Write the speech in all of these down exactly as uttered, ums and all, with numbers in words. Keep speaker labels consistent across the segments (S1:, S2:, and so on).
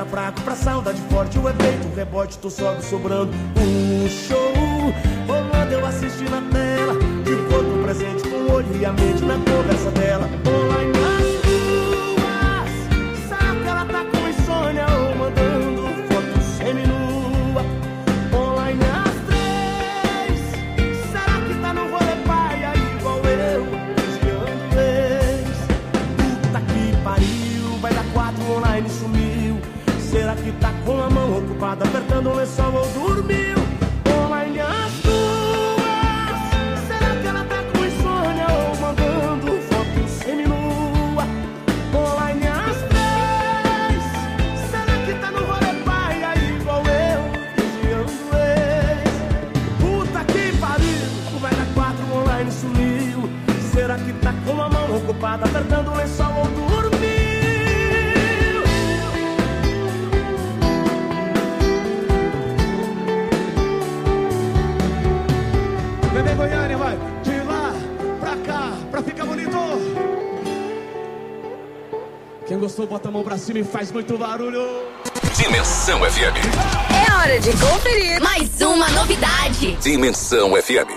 S1: tá fraco pra saudade forte. O efeito, o rebote, tu sobe sobrando. Um show rolando, eu assisti na tela. De corpo presente com o olho e a mente na conversa dela. Online nas ruas, será que ela tá com insônia ou mandando foto seminua? Online às três, será que tá no rolê paia igual eu, desviando ex? Puta que pariu, vai dar quatro, online sumiu. Será que tá com a mão ocupada apertando o lençol ou dormiu? Online às duas, será que ela tá com insônia ou mandando foto seminua? Online às três, será que tá no rolê paia igual eu, desviando ex? Puta que pariu, vai dar quatro, online sumiu. Será que tá com a mão ocupada apertando o lençol ou dormiu?
S2: Bebê Goiânia, vai de lá pra cá, pra ficar bonito. Quem gostou, bota a mão pra cima e faz muito barulho.
S3: Dimensão F M.
S4: É hora de conferir mais uma novidade.
S3: Dimensão F M.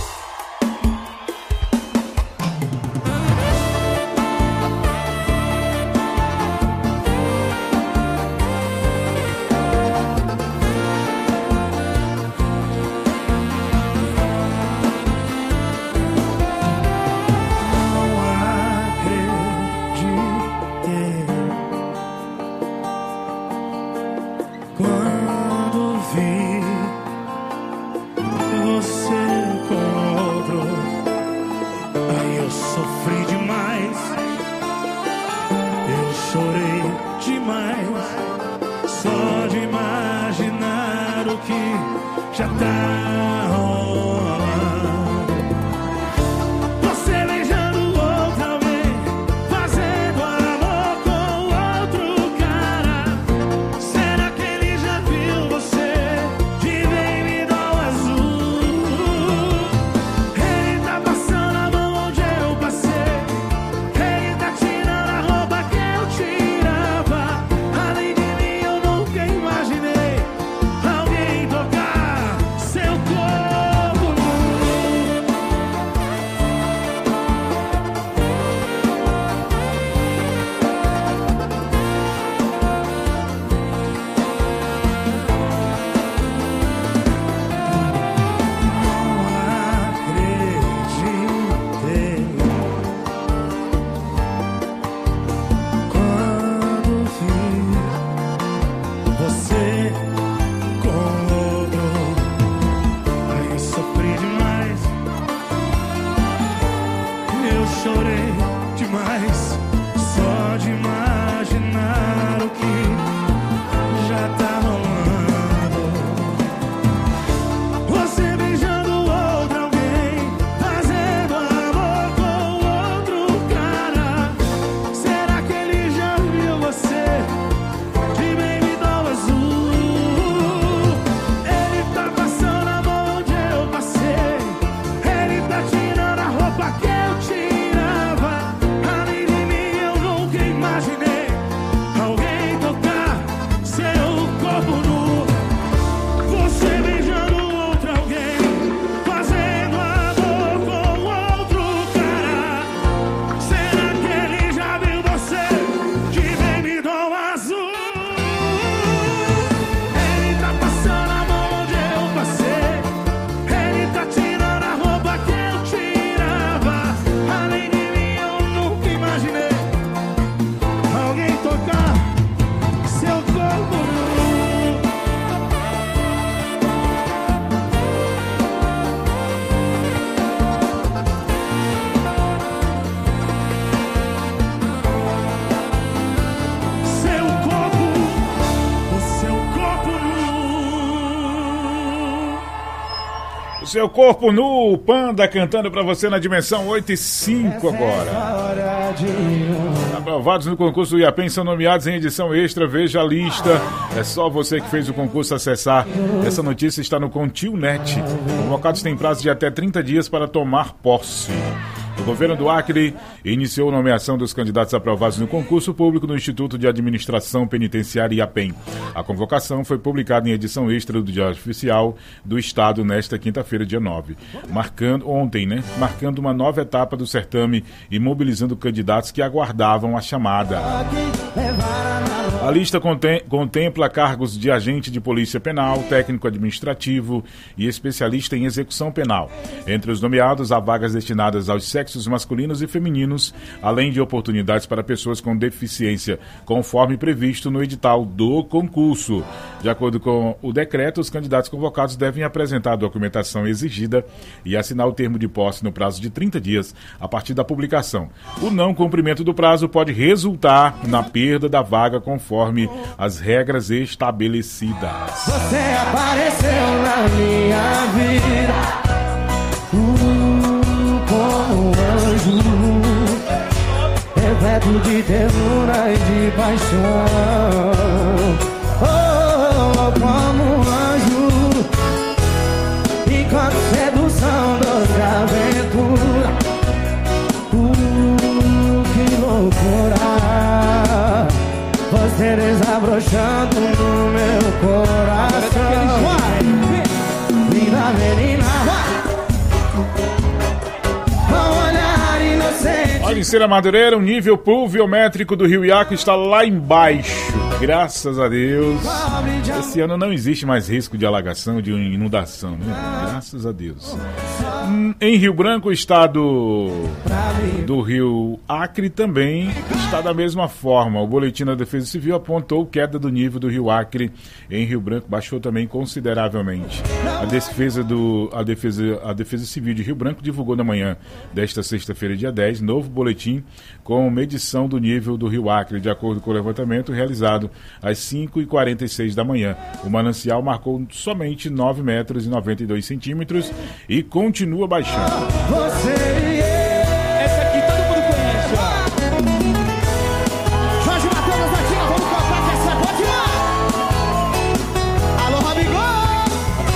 S5: Seu corpo nu, Panda cantando pra você na dimensão oito e cinco agora. Aprovados no concurso do IAPEM são nomeados em edição extra, veja a lista. É só você que fez o concurso acessar. Essa notícia está no Contil Net. Convocados têm prazo de até trinta dias para tomar posse. O governo do Acre iniciou a nomeação dos candidatos aprovados no concurso público no Instituto de Administração Penitenciária IAPEN. A convocação foi publicada em edição extra do Diário Oficial do Estado nesta quinta-feira, dia nove. Marcando, ontem, né? Marcando uma nova etapa do certame e mobilizando candidatos que aguardavam a chamada. A lista contem, contempla cargos de agente de polícia penal, técnico administrativo e especialista em execução penal. Entre os nomeados, há vagas destinadas aos sexos masculinos e femininos, além de oportunidades para pessoas com deficiência, conforme previsto no edital do concurso. De acordo com o decreto, os candidatos convocados devem apresentar a documentação exigida e assinar o termo de posse no prazo de trinta dias a partir da publicação. O não cumprimento do prazo pode resultar na perda da vaga conforme as regras estabelecidas.
S1: Você apareceu na minha vida uh, como um anjo, repleto de ternura e de paixão. Oh, como um anjo, enquanto sedução, doce aventura. Uh, que loucura, você desabrochando no meu coração. Linda menina, com olhar inocente.
S5: Olha, em Serra Madureira, o nível pluviométrico do Rio Iaco está lá embaixo. Graças a Deus. Esse ano não existe mais risco de alagação, de inundação, né? Graças a Deus. Em Rio Branco, o estado do Rio Acre também está da mesma forma. O boletim da Defesa Civil apontou queda do nível do Rio Acre. Em Rio Branco baixou também consideravelmente. A defesa, do, a defesa, a Defesa Civil de Rio Branco divulgou na manhã desta sexta-feira, dia dez, novo boletim com medição do nível do Rio Acre. De acordo com o levantamento realizado às cinco e quarenta e seis da manhã, o manancial marcou somente nove metros e noventa e dois centímetros e continua baixando.
S1: Você, essa aqui todo mundo conhece, ó. Jorge Matheus, Zatinha, vamos cantar que essa é boa demais. Alô, Rabigol!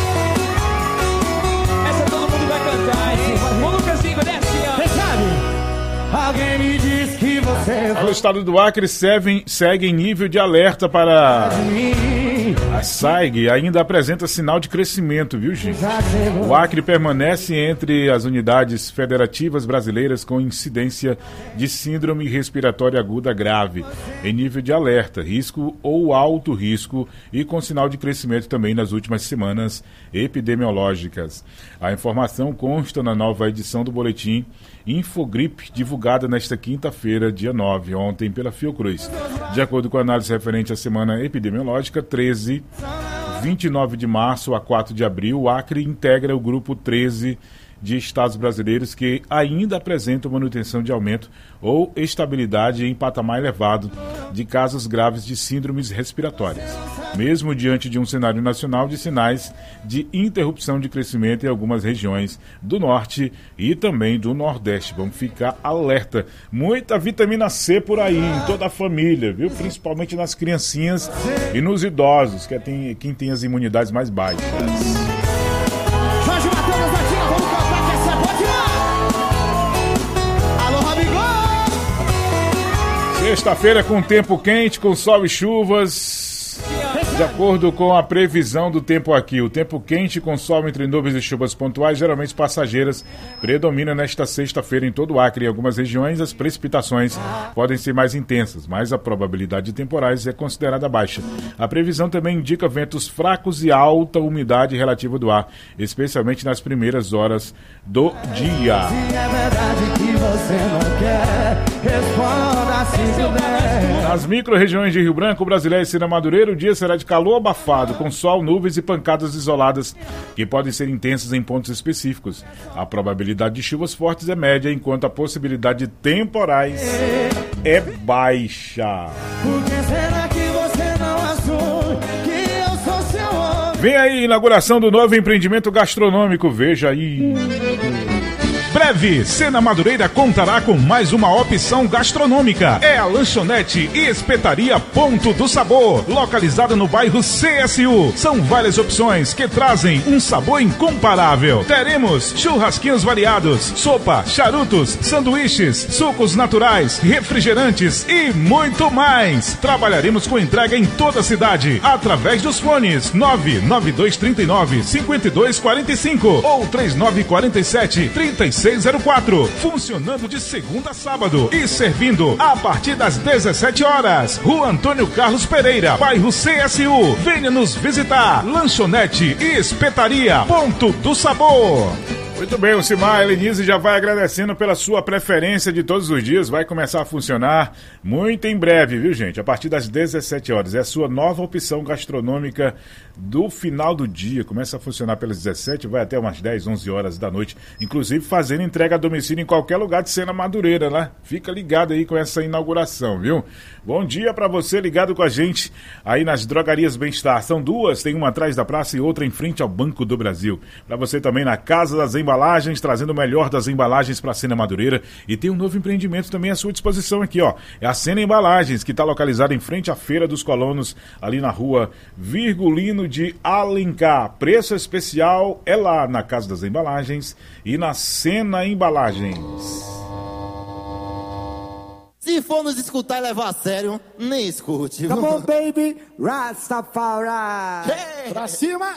S2: Essa todo mundo vai cantar, hein? O Lucasinho, desce, ó.
S1: Quem sabe? Alguém me diz que você
S5: O estado do Acre segue, segue em nível de alerta para a S A I G, ainda apresenta sinal de crescimento, viu, gente? O Acre permanece entre as unidades federativas brasileiras com incidência de síndrome respiratória aguda grave, em nível de alerta, risco ou alto risco e com sinal de crescimento também nas últimas semanas epidemiológicas. A informação consta na nova edição do boletim Infogripe, divulgada nesta quinta-feira, dia nove, ontem pela Fiocruz. De acordo com a análise referente à semana epidemiológica, treze, vinte e nove de março a quatro de abril, o Acre integra o grupo treze de estados brasileiros que ainda apresentam manutenção de aumento ou estabilidade em patamar elevado de casos graves de síndromes respiratórias, mesmo diante de um cenário nacional de sinais de interrupção de crescimento em algumas regiões do norte e também do nordeste. Vamos ficar alerta. Muita vitamina C por aí, em toda a família, viu? Principalmente nas criancinhas e nos idosos, que é tem, quem tem as imunidades mais baixas.
S1: Jorge Matheus, Zatinha, vamos cantar que essa é boa demais. Alô, Rabigol!
S5: Sexta-feira com tempo quente, com sol e chuvas. De acordo com a previsão do tempo aqui, o tempo quente com sol entre nuvens e chuvas pontuais, geralmente passageiras, predomina nesta sexta-feira em todo o Acre. Em algumas regiões, as precipitações podem ser mais intensas, mas a probabilidade de temporais é considerada baixa. A previsão também indica ventos fracos e alta umidade relativa do ar, especialmente nas primeiras horas do dia.
S1: Se é verdade que você não quer, responda se puder.
S5: Nas micro-regiões de Rio Branco, Brasileira e Serra Madureira, o dia será de calor abafado, com sol, nuvens e pancadas isoladas, que podem ser intensas em pontos específicos. A probabilidade de chuvas fortes é média, enquanto a possibilidade de temporais é baixa.
S1: Por que será que você não assume que eu sou seu homem?
S5: Vem aí, inauguração do novo empreendimento gastronômico, veja aí.
S6: breve, Sena Madureira contará com mais uma opção gastronômica. É a lanchonete e espetaria Ponto do Sabor, localizada no bairro C S U. São várias opções que trazem um sabor incomparável. Teremos churrasquinhos variados, sopa, charutos, sanduíches, sucos naturais, refrigerantes e muito mais. Trabalharemos com entrega em toda a cidade, através dos fones nove nove dois três nove, cinco dois quatro cinco ou três nove quatro sete, três seis zero quatro. Funcionando de segunda a sábado e servindo a partir das dezessete horas. Rua Antônio Carlos Pereira, bairro C S U. Venha nos visitar. Lanchonete e espetaria Ponto do Sabor.
S5: Muito bem, o Simar Elenise já vai agradecendo pela sua preferência de todos os dias. Vai começar a funcionar muito em breve, viu, gente? A partir das dezessete horas. É a sua nova opção gastronômica do final do dia. Começa a funcionar pelas dezessete, vai até umas dez, onze horas da noite. Inclusive fazendo entrega a domicílio em qualquer lugar de Sena Madureira, né? Fica ligado aí com essa inauguração, viu? Bom dia pra você ligado com a gente aí nas Drogarias Bem-Estar. São duas, tem uma atrás da praça e outra em frente ao Banco do Brasil. Pra você também na Casa das Embalagens, trazendo o melhor das embalagens para a Sena Madureira. E tem um novo empreendimento também à sua disposição aqui, ó. É a Sena Embalagens, que está localizada em frente à Feira dos Colonos, ali na rua Virgulino de Alencar. Preço especial é lá na Casa das Embalagens e na Sena Embalagens.
S7: Se for nos escutar e levar a sério, nem escute.
S2: Come on, baby, Rastafari.
S7: Hey.
S2: Pra cima.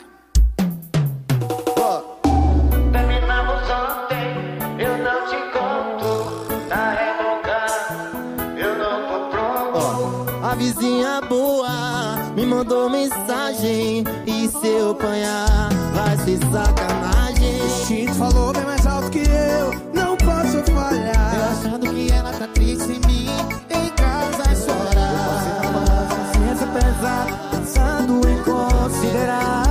S7: Oh.
S8: Terminamos ontem, eu não te conto. Tá revolgado, eu não tô pronto.
S7: Oh, a vizinha boa me mandou mensagem. E se eu apanhar, vai ser sacanagem.
S2: O Chito falou bem mais alto que eu, não posso falhar.
S7: Eu achando que ela tá triste em mim, em casa chorar.
S2: Consciência pesada, pensando em considerar.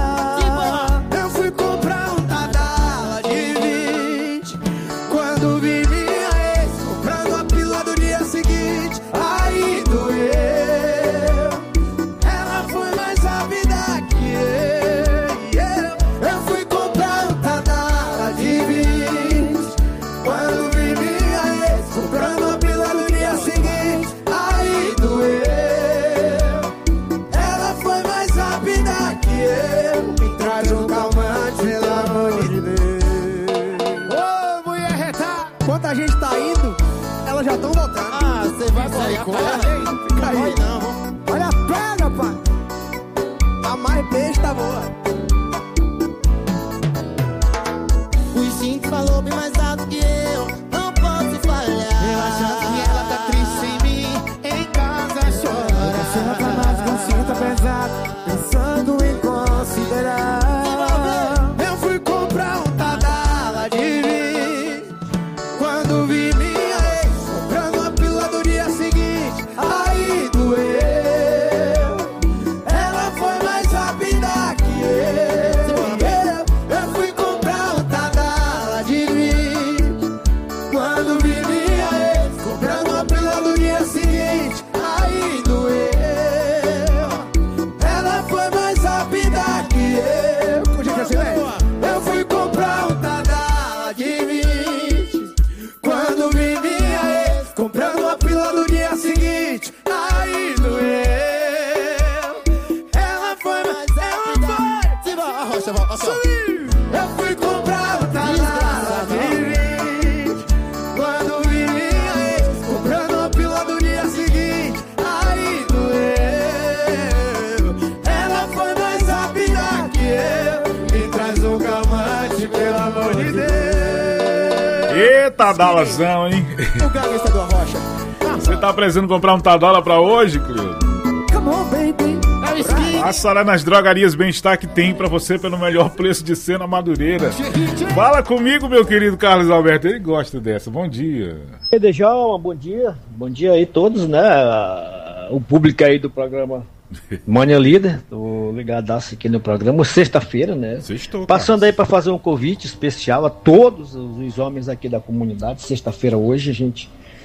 S2: Já estão voltando.
S7: Ah, você vai sair com ela?
S2: Fica aí.
S7: Não,
S2: olha a perna, pai. A mais besta boa.
S7: O instinto falou bem mais alto que eu, não posso falhar.
S2: Eu achando que ela tá triste em mim, em casa chora. Você não tá mais consciente, pesado, pensando em considerar. Eu fui comprar um Tadala de vinho. Quando vi eu fui comprar o Tadala de vinte. Quando vi minha ex comprando a pílula do dia seguinte, aí doeu. Ela foi mais rápida que eu. Me traz um calmante, pelo amor de Deus.
S5: Eita, Dalazão, hein?
S2: O gaguista do Arrocha.
S5: Você tá precisando comprar um Tadala pra hoje, Cleo?
S2: Come on, baby.
S5: Passa lá nas Drogarias Bem-Estar que tem pra você pelo melhor preço de Sena Madureira. Fala comigo, meu querido Carlos Alberto. Ele gosta dessa. Bom dia.
S9: Djalma, bom dia. Bom dia aí todos, né? O público aí do programa Mania Líder. Tô ligadaço aqui no programa. Sexta-feira, né?
S5: Sextou,
S9: Passando aí pra fazer um convite especial a todos os homens aqui da comunidade. Sexta-feira hoje a gente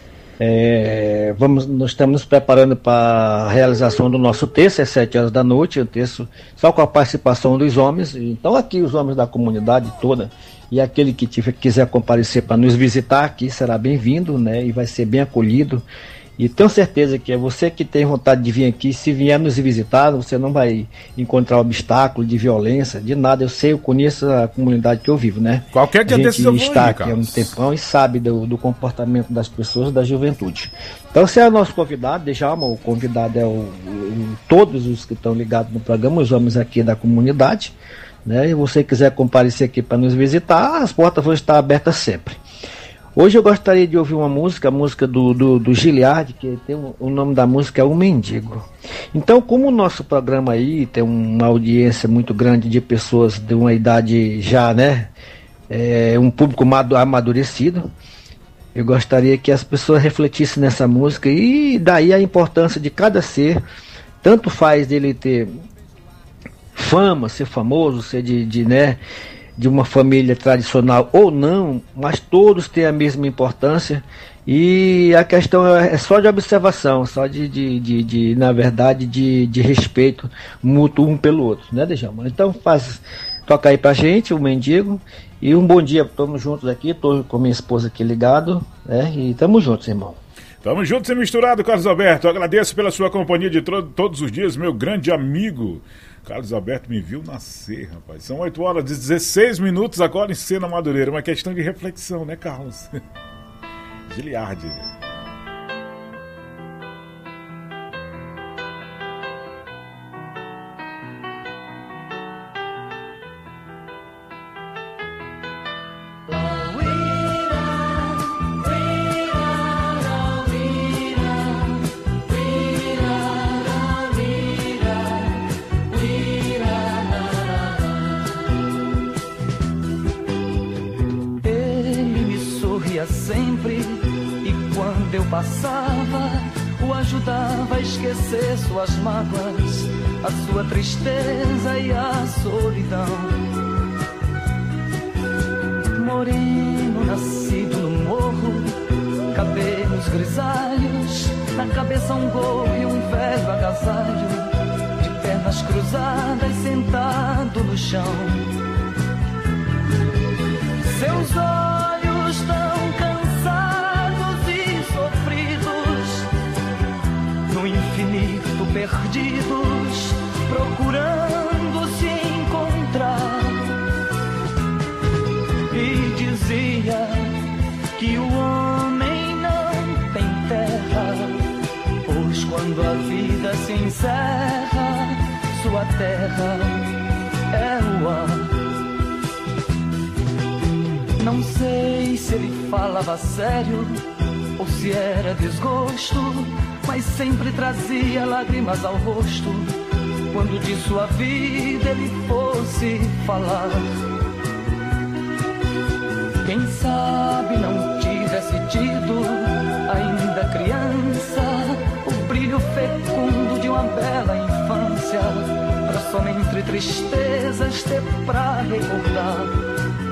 S9: É, vamos, nós estamos nos preparando para a realização do nosso terço, às sete horas da noite, o terço só com a participação dos homens. Então aqui os homens da comunidade toda, e aquele que tiver, quiser comparecer para nos visitar aqui será bem-vindo, né? E vai ser bem acolhido. E tenho certeza que é você que tem vontade de vir aqui, se vier nos visitar, você não vai encontrar obstáculo de violência, de nada. Eu sei, eu conheço a comunidade que eu vivo, né?
S5: Qualquer dia
S9: a
S5: desse
S9: gente
S5: eu vou
S9: está
S5: ir,
S9: aqui há um
S5: Carlos.
S9: tempão e sabe do, do comportamento das pessoas, da juventude. Então você é o nosso convidado, Djalma, o convidado é o, o, todos os que estão ligados no programa, os homens aqui da comunidade, né? E você quiser comparecer aqui para nos visitar, as portas vão estar abertas sempre. Hoje eu gostaria de ouvir uma música, a música do, do, do Giliard, que tem um, o nome da música é O Mendigo. Então, como o nosso programa aí tem uma audiência muito grande de pessoas de uma idade já, né, é, um público amadurecido, eu gostaria que as pessoas refletissem nessa música e daí a importância de cada ser, tanto faz dele ter fama, ser famoso, ser de, de né, de uma família tradicional ou não, mas todos têm a mesma importância e a questão é só de observação, só de, de, de, de na verdade, de, de respeito mútuo um pelo outro, né, Djalma? Então faz, toca aí pra gente, o Mendigo, e um bom dia, estamos juntos aqui, tô com minha esposa aqui ligado, né, e estamos juntos, irmão.
S5: Tamo juntos e misturado, Carlos Alberto. Agradeço pela sua companhia de tro- todos os dias, meu grande amigo. Carlos Alberto me viu nascer, rapaz. São oito horas e dezesseis minutos agora em Sena Madureira. Uma questão de reflexão, né, Carlos? Giliard.
S10: Sempre, e quando eu passava, o ajudava a esquecer suas mágoas, a sua tristeza e a solidão. Moreno, nascido no morro, cabelos grisalhos, na cabeça um gorro e um velho agasalho, de pernas cruzadas, sentado no chão. Seus olhos tão cansados e sofridos, no infinito perdidos, procurando se encontrar. E dizia que o homem não tem terra, pois quando a vida se encerra, sua terra é o ar. Não sei se ele falava sério ou se era desgosto, mas sempre trazia lágrimas ao rosto quando de sua vida ele fosse falar. Quem sabe não tivesse tido, ainda criança, o brilho fecundo de uma bela infância, pra somente tristezas ter pra recordar.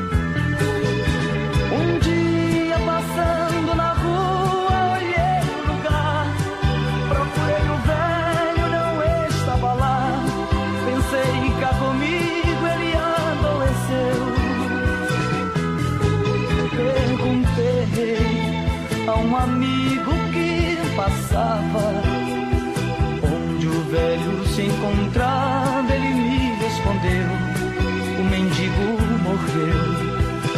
S10: Um dia passando na rua, olhei o lugar, procurei o velho, não estava lá. Pensei cá comigo, ele adoeceu. Perguntei a um amigo que passava onde o velho se encontrava, ele me respondeu: o mendigo morreu.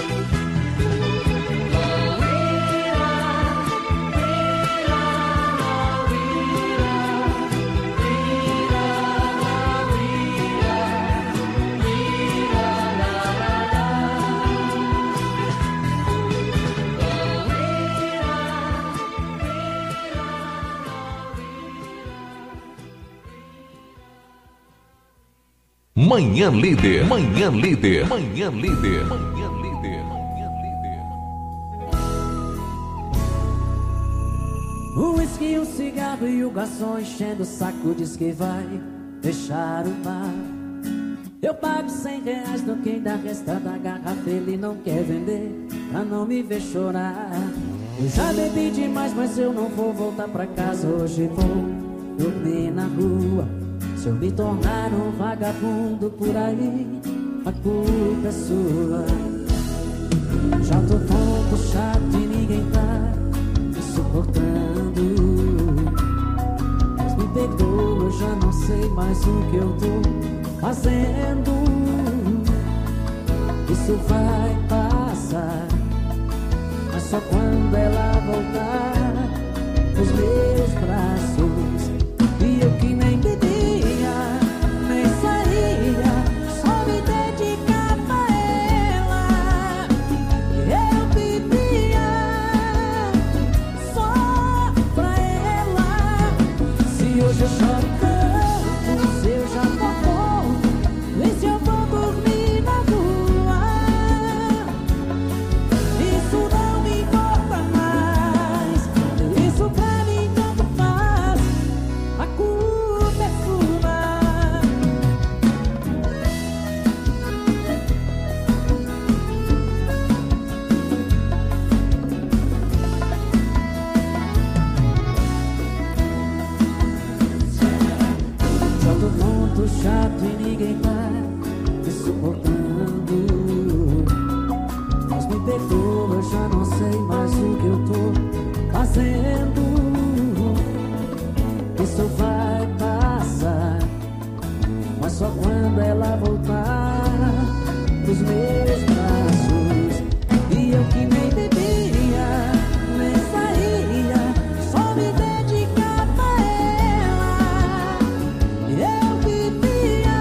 S3: Manhã Líder, Manhã Líder, Manhã Líder, Manhã Líder, Manhã Líder.
S11: O uísque, o cigarro e o garçom enchendo o saco diz que vai fechar o bar. Eu pago cem reais no que ainda resta da garrafa, ele não quer vender pra não me ver chorar. Eu já bebi demais, mas eu não vou voltar pra casa. Hoje vou dormir na rua. Se eu me tornar um vagabundo por aí, a culpa é sua. Já tô tonto, chato e ninguém tá me suportando. Mas me perdoa, eu já não sei mais o que eu tô fazendo. Isso vai passar, mas só quando ela voltar nos meus braços. E eu que nem bebia, nem saía, só me dedicava a ela. Eu vivia só pra ela. Se hoje eu choro tanto, se eu já tô bom, e se eu vou dormir na rua, isso não me importa mais. Isso pra mim tanto faz, a culpa é sua. Todo mundo chato e ninguém tá me suportando. Mas me perdoa, eu já não sei mais o que eu tô fazendo. Isso vai passar, mas só quando ela voltar pros meus braços. E eu que nem bebia, nem saía, só me dedicava a ela. Eu vivia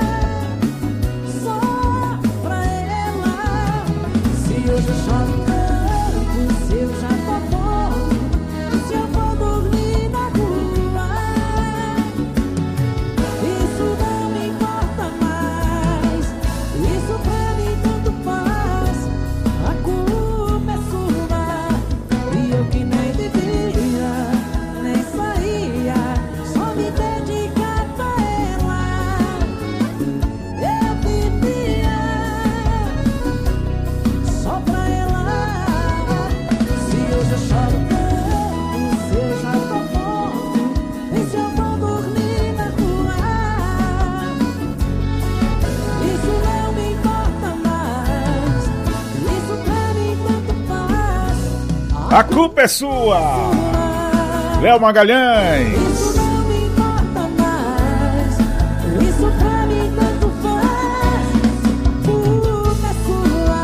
S11: só pra ela. Se hoje eu choro tanto, se eu já tô bom, se eu vou dormir na rua, isso não me importa mais. Isso pra mim tanto faz, a culpa é sua. E eu que nem bebia, nem saía, só me dedicava a ela. Eu vivia só pra ela. Se hoje eu choro tanto, se eu já tô bom, e se eu vou dormir na rua, isso não me importa mais. Isso pra mim tanto faz,
S5: A culpa é sua! Léo Magalhães!
S11: isso não me importa mais. Isso pra mim tanto faz, culpa é sua.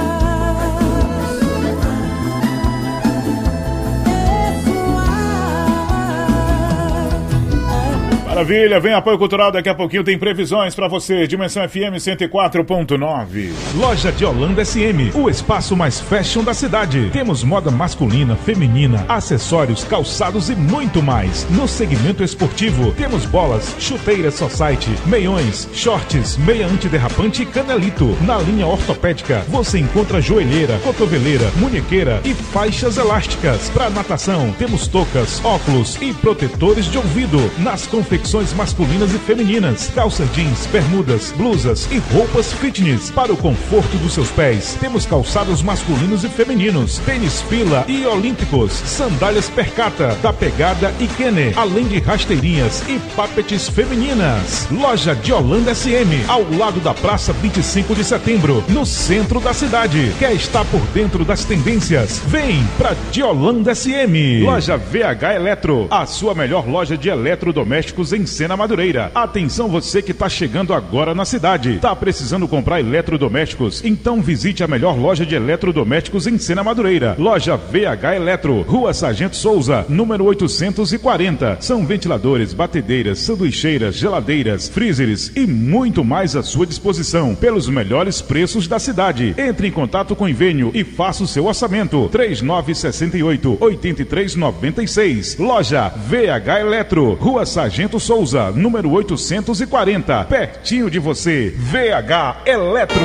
S11: É sua.
S5: Maravilha, vem apoio cultural, daqui a pouquinho tem previsões pra você. Dimensão F M cento e quatro ponto nove.
S6: Loja de Holanda S M, o espaço mais fashion da cidade. Temos moda masculina, feminina, acessórios, calçados e muito mais. No segmento esportivo, temos bolas, chuteiras society, meiões, shorts, meia antiderrapante e canelito. Na linha ortopédica, você encontra joelheira, cotoveleira, munhequeira e faixas elásticas. Para natação, temos toucas, óculos e protetores de ouvido. Nas confecções masculinas e femininas, calça jeans, bermudas, blusas e roupas fitness para o conforto dos seus pés. Temos calçados masculinos e femininos, tênis fila e olímpicos, sandálias percata, da pegada e Kenner, além de rasteirinhas e papetes femininas. Loja de Holanda S M, ao lado da Praça vinte e cinco de setembro, no centro da cidade. Quer estar por dentro das tendências? Vem pra de Holanda S M. Loja V H Eletro, a sua melhor loja de eletrodomésticos em Sena Madureira. Atenção você que está chegando agora na cidade. Tá precisando comprar eletrodomésticos? Então visite a melhor loja de eletrodomésticos em Sena Madureira. Loja V H Eletro, Rua Sargento Souza, número oitocentos e quarenta. São ventiladores, batedeiras, sanduicheiras, geladeiras, freezers e muito mais à sua disposição, pelos melhores preços da cidade. Entre em contato com o Invênio e faça o seu orçamento. três nove seis oito, oito três nove seis. Loja V H Eletro, Rua Sargento Souza, número oitocentos e quarenta, pertinho de você. V H Eletro.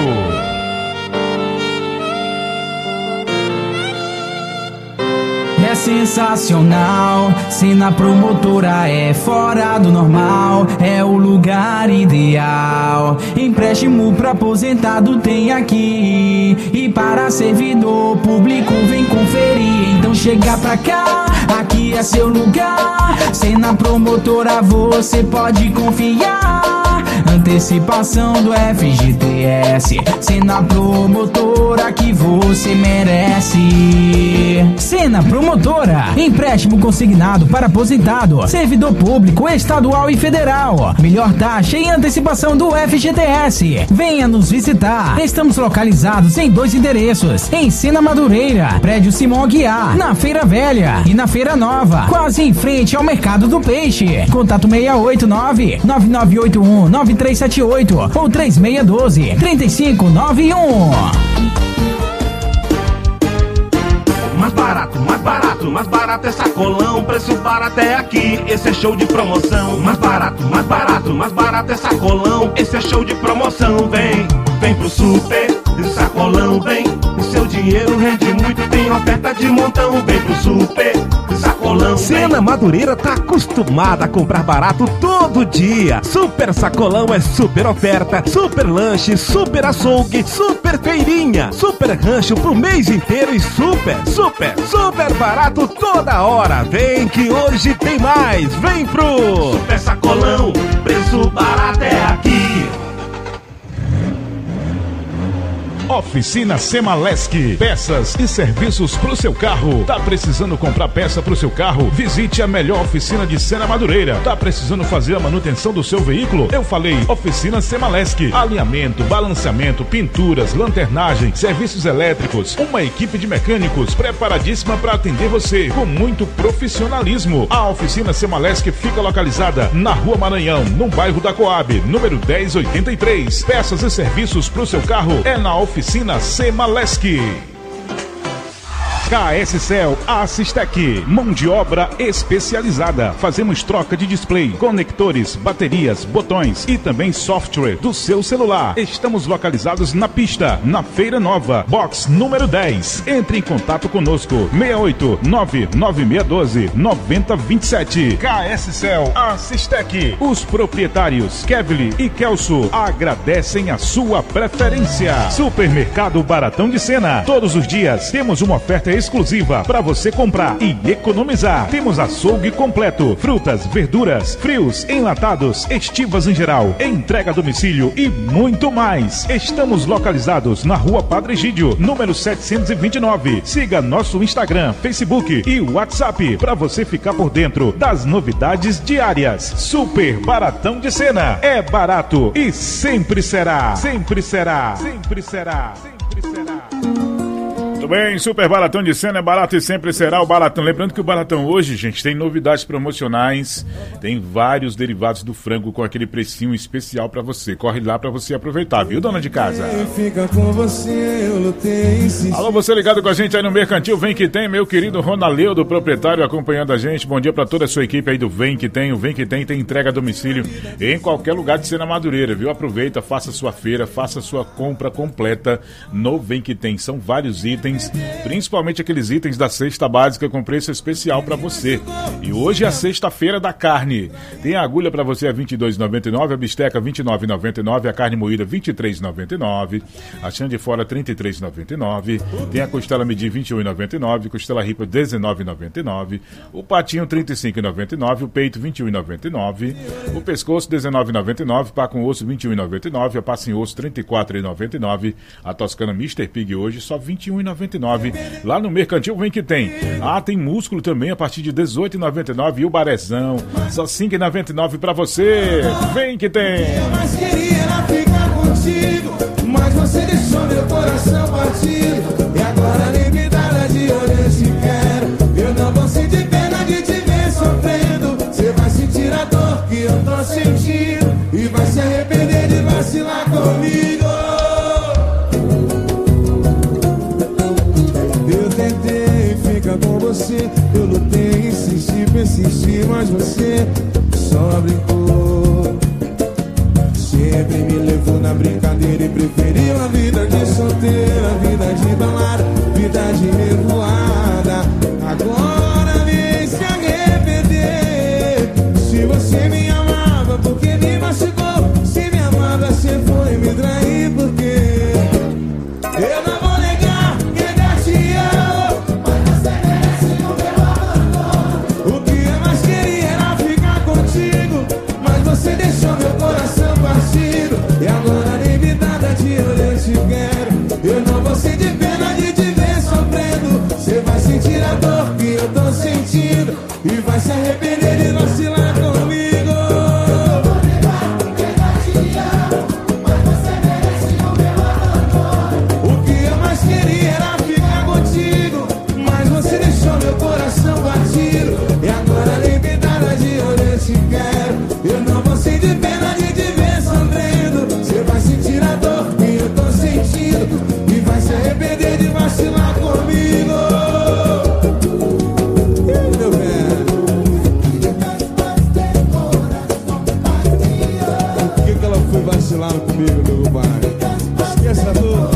S12: sensacional. Cena Promotora é fora do normal, é o lugar ideal. Empréstimo pra aposentado tem aqui, e para servidor público vem conferir. Então chega pra cá, aqui é seu lugar. Cena Promotora você pode confiar. Antecipação do F G T S, Cena Promotora que você merece. Cena Promotora, empréstimo consignado para aposentado, servidor público estadual e federal. Melhor taxa e antecipação do F G T S. Venha nos visitar. Estamos localizados em dois endereços: em Sena Madureira, prédio Simão Aguiar, na Feira Velha, e na Feira Nova, quase em frente ao Mercado do Peixe. Contato seis oito nove, nove nove oito um, nove três sete oito ou três seis um dois, três cinco nove um.
S13: Mais barato, mais barato, mais barato é sacolão. Preço barato é aqui, esse é show de promoção. Mais barato, mais barato, mais barato é sacolão. Esse é show de promoção. Vem, vem pro super, sacolão, vem. O seu dinheiro rende muito, tem oferta de montão. Vem pro super, sacolão, vem.
S14: Sena Madureira tá acostumada a comprar barato todo dia. Super sacolão é super oferta, super lanche, super açougue, super feirinha, super rancho pro mês inteiro e super, super, super barato toda hora. Vem que hoje tem mais. Vem pro
S13: Super Sacolão, preço barato é aqui.
S6: Oficina Semalesc, peças e serviços pro seu carro. Tá precisando comprar peça pro seu carro? Visite a melhor oficina de Sena Madureira. Tá precisando fazer a manutenção do seu veículo? Eu falei Oficina Semalesc. Alinhamento, balanceamento, pinturas, lanternagem, serviços elétricos. Uma equipe de mecânicos preparadíssima para atender você com muito profissionalismo. A Oficina Semalesc fica localizada na Rua Maranhão, no bairro da Coab, número dez oitenta e três. Peças e serviços pro seu carro é na Oficina Oficina Semalesc. K S Cell Assistec, mão de obra especializada. Fazemos troca de display, conectores, baterias, botões e também software do seu celular. Estamos localizados na pista, na Feira Nova, box número dez. Entre em contato conosco, seis oito nove nove seis um dois nove zero dois sete. K S Cell Assistec. Os proprietários Kevly e Kelso agradecem a sua preferência. Supermercado Baratão de Sena. Todos os dias temos uma oferta exclusiva para você comprar e economizar. Temos açougue completo, frutas, verduras, frios, enlatados, estivas em geral, entrega a domicílio e muito mais. Estamos localizados na Rua Padre Egídio, número setecentos e vinte e nove. Siga nosso Instagram, Facebook e WhatsApp para você ficar por dentro das novidades diárias. Super Baratão de Sena. É barato e sempre será. Sempre será. Sempre será. Sempre será.
S5: Muito bem, Super Baratão de Sena é barato e sempre será o Baratão. Lembrando que o Baratão hoje, gente, tem novidades promocionais, tem vários derivados do frango com aquele precinho especial pra você. Corre lá pra você aproveitar, viu, dona de casa?
S2: Fica com você, eu lutei.
S5: Alô, você ligado com a gente aí no Mercantil Vem Que Tem, meu querido Ronaleu, do proprietário, acompanhando a gente. Bom dia pra toda a sua equipe aí do Vem Que Tem. O Vem Que Tem tem entrega a domicílio em qualquer lugar de Sena Madureira, viu? Aproveita, faça sua feira, faça sua compra completa no Vem Que Tem. São vários itens, principalmente aqueles itens da cesta básica com preço especial para você. E hoje é a sexta-feira da carne. Tem a agulha para você a vinte e dois reais e noventa e nove centavos, a bisteca vinte e nove reais e noventa e nove centavos, a carne moída vinte e três reais e noventa e nove centavos, a chã de fora trinta e três reais e noventa e nove centavos, tem a costela medir vinte e um reais e noventa e nove centavos, costela ripa dezenove reais e noventa e nove centavos, o patinho trinta e cinco reais e noventa e nove centavos, o peito vinte e um reais e noventa e nove centavos, o pescoço dezenove reais e noventa e nove centavos, pá com osso vinte e um reais e noventa e nove centavos, a pá sem osso trinta e quatro reais e noventa e nove centavos, a toscana mister Pig hoje só vinte e um reais e noventa e nove centavos. Lá no Mercantil Vem Que Tem. Ah, tem músculo também a partir de dezoito reais e noventa e nove centavos e o barezão só cinco reais e noventa e nove centavos pra você. Vem Que Tem.
S2: Mas queria ficar contigo, mas você deixou meu coração partido. E agora nem me dá de onde eu te quero. Eu não vou sentir pena de te ver sofrendo. Você vai sentir a dor que eu tô sentindo e vai se arrepender de vacilar comigo. Com você, eu lutei, insisti, persisti, mas você só brincou. Sempre me levou na brincadeira e preferiu a vida de solteira, vida de balada, vida de revoada. Agora Você me amava porque me machucou. Se me amava, você foi me trair. Porque eu não vou negar que ainda te amo, mas você merece o meu abandono. O que eu mais queria era ficar contigo, mas você deixou meu coração partido. E agora nem me nada de olho eu te quero. Eu não vou sentir pena de te ver sofrendo. Você vai sentir a dor que eu tô sentindo e vai se arrepender de vacilar comigo. Eu vou negar que ainda te amo, mas você merece o meu abandono. O que eu mais queria era ficar contigo, mas você deixou meu coração batido. E agora nem me nada de olho eu te quero. Eu não vou sentir pena de te ver sofrendo. Você vai sentir a dor que eu tô sentindo e vai se arrepender de vacilar comigo. Ih, meu velho. Por que que ela foi vacilar comigo, meu compadre? Esqueça tudo.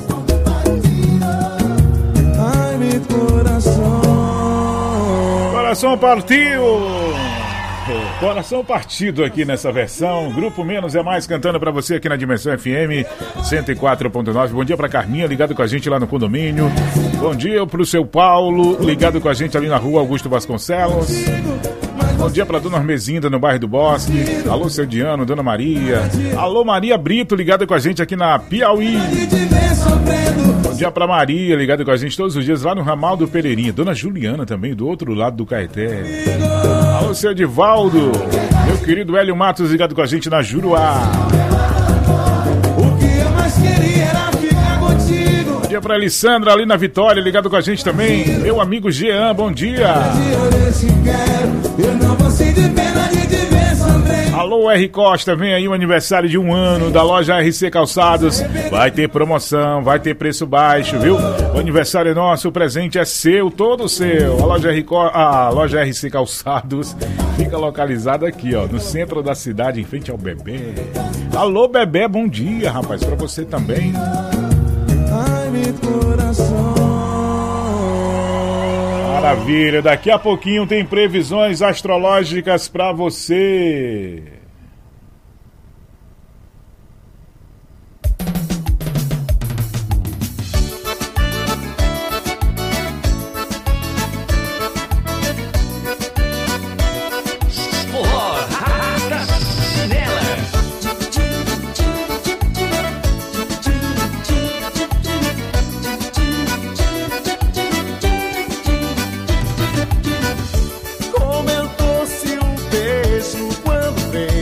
S2: Ai, meu coração.
S5: Coração partiu! Coração partido aqui nessa versão. Grupo Menos é Mais cantando pra você aqui na Dimensão F M cento e quatro ponto nove. Bom dia pra Carminha, ligado com a gente lá no condomínio. Bom dia pro seu Paulo, ligado com a gente ali na rua Augusto Vasconcelos. Bom dia pra Dona Armezinda no bairro do Bosque. Alô, seu Diano, Dona Maria. Alô, Maria Brito, ligada com a gente aqui na Piauí. Bom dia pra Maria, ligada com a gente todos os dias lá no ramal do Pereirinha. Dona Juliana também, do outro lado do Caeté. Alô, seu Edivaldo. Meu querido Hélio Matos, ligado com a gente na Juruá.
S2: O que eu mais queria era ficar contigo.
S5: Bom dia pra Alessandra ali na Vitória, ligado com a gente também. Meu amigo Jean, bom dia.
S2: Eu não vou sentir pena de te ver sofrendo.
S5: Alô, R. Costa, vem aí o aniversário de um ano da loja R C Calçados. Vai ter promoção, vai ter preço baixo, viu? O aniversário é nosso, o presente é seu, todo seu. A loja R, Co... a loja R C Calçados fica localizada aqui, ó, no centro da cidade, em frente ao Bebê. Alô, Bebê, bom dia, rapaz, pra você também.
S2: Ai, meu coração.
S5: Maravilha, daqui a pouquinho tem previsões astrológicas pra você.
S2: Comentou-se um beijo quando vem.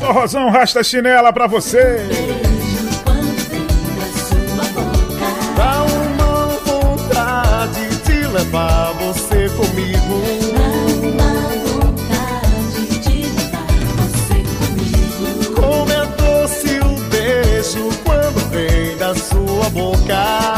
S5: Forrozão Rasta Chinela pra você.
S1: Dá uma vontade de levar você comigo. Dá uma vontade de levar você comigo. Como é doce o beijo quando vem da sua boca.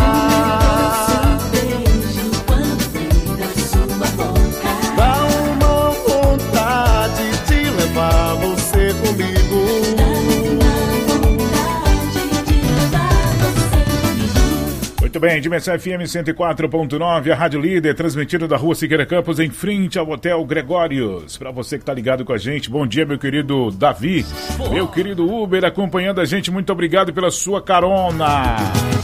S5: Muito bem, Dimensão F M cento e quatro ponto nove, a Rádio Líder, transmitido da Rua Siqueira Campos, em frente ao Hotel Gregórios. Para você que tá ligado com a gente, bom dia, meu querido Davi, meu querido Uber, acompanhando a gente, muito obrigado pela sua carona.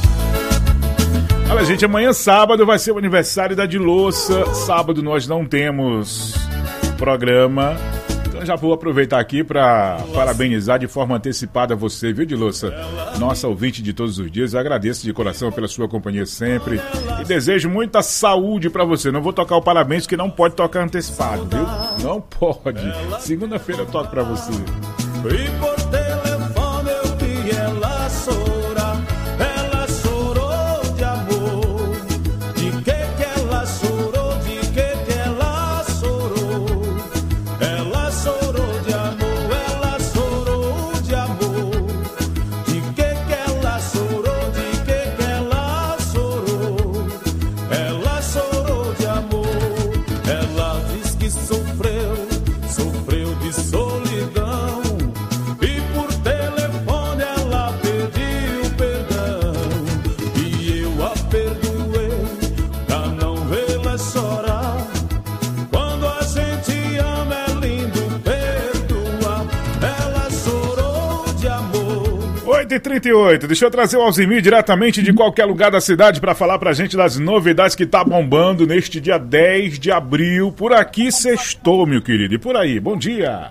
S5: Olha, gente, amanhã sábado vai ser o aniversário da Dilossa. Sábado nós não temos programa. Já vou aproveitar aqui para parabenizar de forma antecipada você, viu, Dilossa? Nossa ouvinte de todos os dias. Eu agradeço de coração pela sua companhia sempre e desejo muita saúde para você. Não vou tocar o parabéns, que não pode tocar antecipado, viu? Não pode. Segunda-feira eu toco para você.
S1: E por telefone eu vi ela chorar. Ela chorou de amor. De que que ela chorou? De que que ela chorou? Ela chorou de amor, ela chorou de amor. De que que ela chorou? De que que ela chorou? Ela chorou de amor. Ela diz que sofreu, sofreu de solidão. E por telefone ela pediu perdão. E eu a perdoei pra não vê-la chorar. Quando a gente ama é lindo perdoar. Ela chorou de amor.
S5: oito e trinta e oito, deixa eu trazer o Alzimir diretamente de qualquer lugar da cidade para falar pra gente das novidades que tá bombando neste dia dez de abril. Por aqui sextou, meu querido, e por aí, bom dia.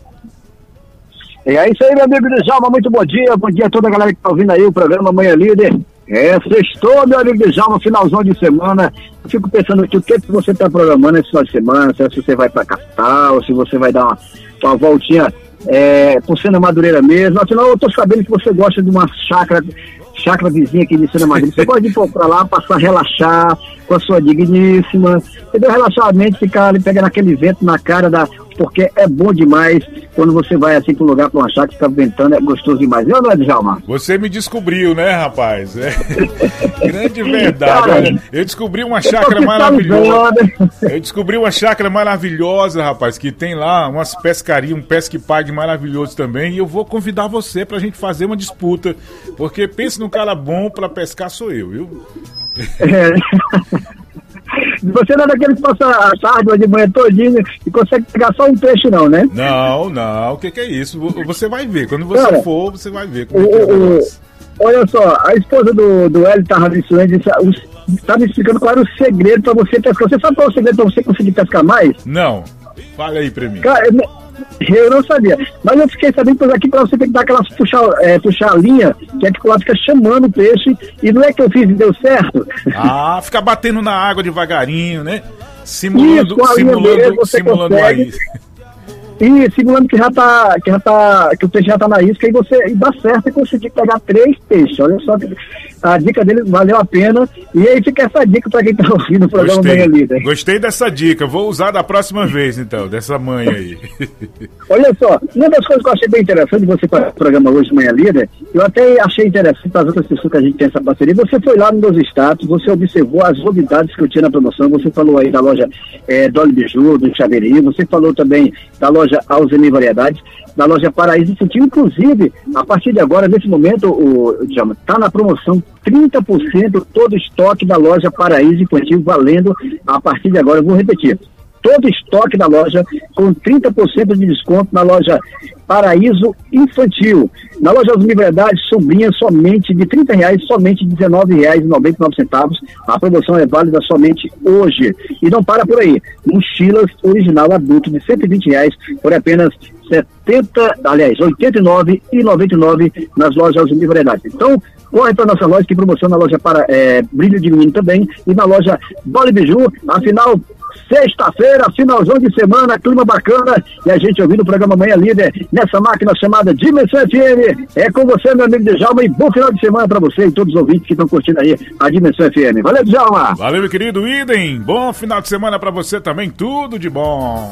S15: É isso aí, meu amigo Djalma, muito bom dia, bom dia a toda a galera que tá ouvindo aí o programa Manhã Líder. É, sextou, meu amigo Djalma, finalzão de semana. Eu fico pensando aqui, o que, que você tá programando esse final de semana, se você vai pra capital, se você vai dar uma, uma voltinha é, por Sena Madureira mesmo. Afinal, eu tô sabendo que você gosta de uma chácara, chácara vizinha aqui de Sena Madureira. Você pode ir pra lá, passar, relaxar com a sua digníssima, entendeu? Relaxar a mente, ficar ali pegando aquele vento na cara da... Porque é bom demais quando você vai assim pro lugar, pra uma chácara que fica ventando, é gostoso demais. Não, não é, Djalma?
S5: Você me descobriu, né, rapaz? É grande verdade.
S15: Cara,
S5: olha, eu descobri uma chácara maravilhosa. Eu descobri uma chácara maravilhosa, rapaz, que tem lá umas pescarias, um pesque-pague maravilhoso também. E eu vou convidar você pra gente fazer uma disputa. Porque pensa num cara bom pra pescar, sou eu, viu?
S15: É. Você não é daquele que passa a tarde de manhã todinha e consegue pegar só um peixe, não, né?
S5: Não, não, o que, que é isso? Você vai ver, quando você
S15: Cara,
S5: for, você vai ver como
S15: o,
S5: é que é o
S15: o,
S5: negócio.
S15: Olha só, a esposa do, do Hélio tava me estava me explicando qual era o segredo pra você pescar. Você sabe qual é o segredo pra você conseguir pescar mais?
S5: Não, fala aí pra mim.
S15: Cara, eu, eu não sabia, mas eu fiquei sabendo que aqui pra você tem que dar aquelas puxar, é, puxar a linha, que é que lá fica chamando o peixe, e não é que eu fiz e deu certo.
S5: Ah, fica batendo na água devagarinho, né? Simulando,
S15: Isso,
S5: simulando,
S15: mesmo,
S5: simulando aí.
S15: E simulando que já tá, que já tá, que o peixe já tá na isca, e você e dá certo e conseguir pegar três peixes. Olha só, a dica dele valeu a pena. E aí fica essa dica pra quem tá ouvindo o programa Manhã Líder.
S5: Gostei dessa dica, vou usar da próxima vez então, dessa manhã aí.
S15: Olha só, uma das coisas que eu achei bem interessante de você para o programa hoje Manhã Líder, eu até achei interessante para as outras pessoas que a gente tem essa parceria. Você foi lá nos meus status, você observou as novidades que eu tinha na promoção, você falou aí da loja é, Dolly Biju, do Chaveirinho, você falou também da loja Alzeni Variedades, da loja Paraíso Infantil. Inclusive, a partir de agora, nesse momento, o está na promoção trinta por cento todo o estoque da loja Paraíso Infantil, valendo a partir de agora. Eu vou repetir, todo o estoque da loja com trinta por cento de desconto na loja Paraíso Infantil. Na loja Alzeni Variedades, sombrinha somente de trinta reais, somente dezenove reais e noventa e nove centavos. A promoção é válida somente hoje. E não para por aí. Mochilas original adulto de cento e vinte reais por apenas setenta, aliás, oitenta e nove reais e noventa e nove centavos nas lojas Alzeni Variedades. Então, corre para nossa loja, que promoção na loja para é, Brilho de Menino também, e na loja Dolly Biju. Afinal, Sexta-feira, finalzão de semana, clima bacana, e a gente ouvindo o programa Manhã Líder, nessa máquina chamada Dimensão F M. É com você, meu amigo Djalma, e bom final de semana pra você e todos os ouvintes que estão curtindo aí a Dimensão F M. Valeu, Djalma!
S5: Valeu, meu querido Idem! Bom final de semana pra você também, tudo de bom!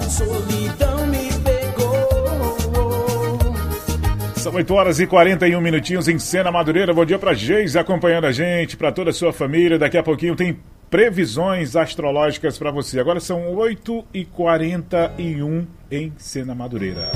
S5: São oito horas e quarenta e um minutinhos em Sena Madureira. Bom dia pra Geise acompanhando a gente, pra toda a sua família. Daqui a pouquinho tem previsões astrológicas pra você. Agora são oito e quarenta e um em Sena Madureira.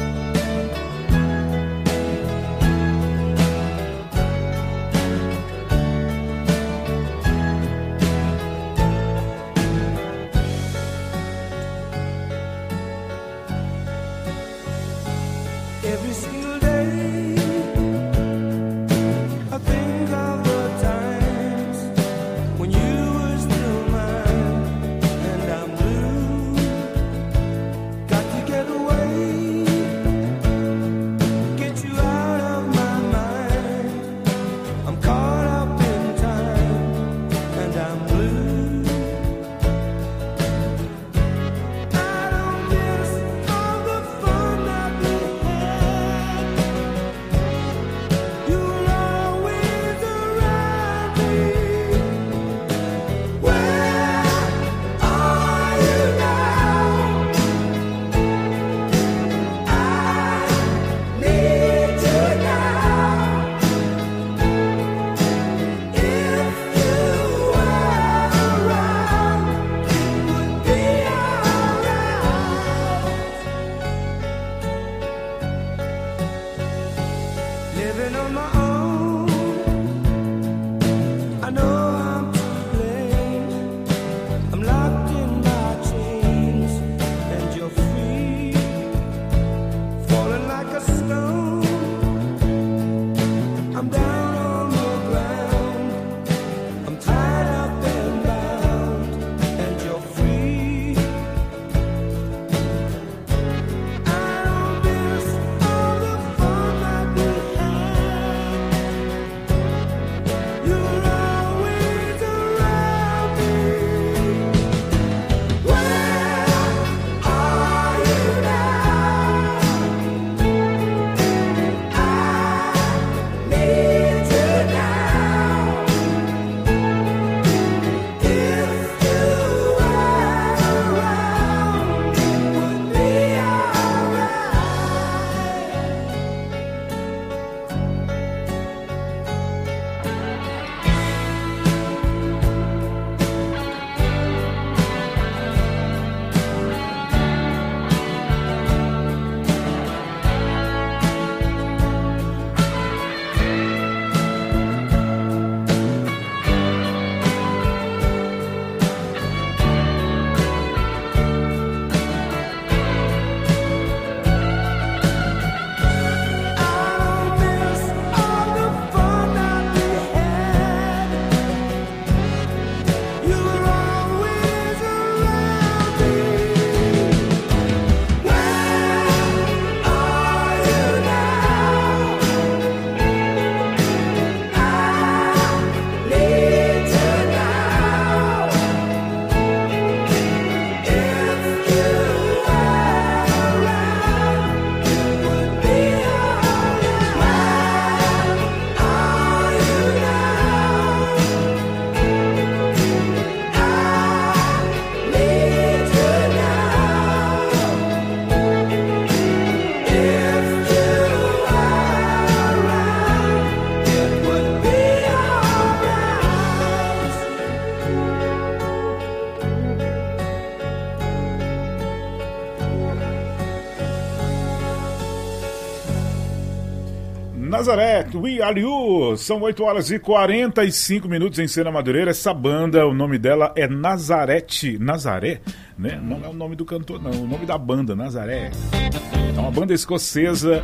S5: Nazaré, We Are You. São oito horas e quarenta e cinco minutos em Sena Madureira. Essa banda, o nome dela é Nazarete. Nazaré, né? Não é o nome do cantor, não. O nome da banda, Nazaré. É uma banda escocesa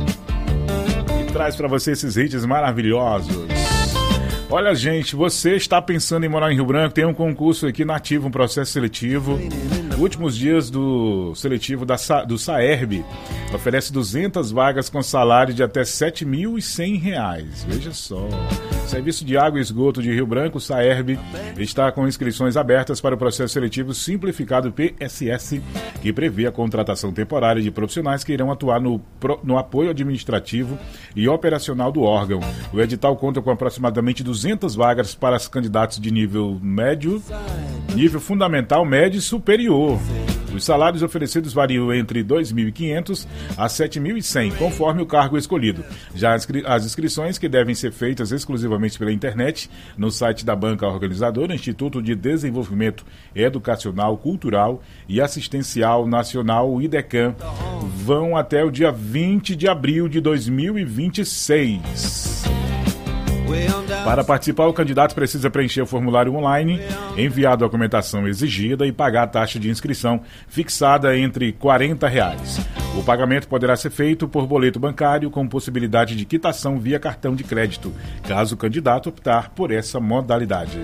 S5: que traz pra você esses hits maravilhosos. Olha, gente, você está pensando em morar em Rio Branco? Tem um concurso aqui nativo, um processo seletivo. Últimos dias do seletivo da, do Saerb oferece duzentas vagas com salário de até sete mil e cem reais. Veja só. Serviço de Água e Esgoto de Rio Branco, Saerb, está com inscrições abertas para o processo seletivo simplificado P S S, que prevê a contratação temporária de profissionais que irão atuar no, no apoio administrativo e operacional do órgão. O edital conta com aproximadamente duzentas vagas para os candidatos de nível médio, nível fundamental, médio e superior. Os salários oferecidos variam entre dois mil e quinhentos a sete mil e cem, conforme o cargo escolhido. Já as inscrições, que devem ser feitas exclusivamente pela internet, no site da banca organizadora, Instituto de Desenvolvimento Educacional, Cultural e Assistencial Nacional, o IDECAM, vão até o dia vinte de abril de dois mil e vinte e seis. Para participar, o candidato precisa preencher o formulário online, enviar a documentação exigida e pagar a taxa de inscrição, fixada entre quarenta reais. O pagamento poderá ser feito por boleto bancário, com possibilidade de quitação via cartão de crédito, caso o candidato optar por essa modalidade.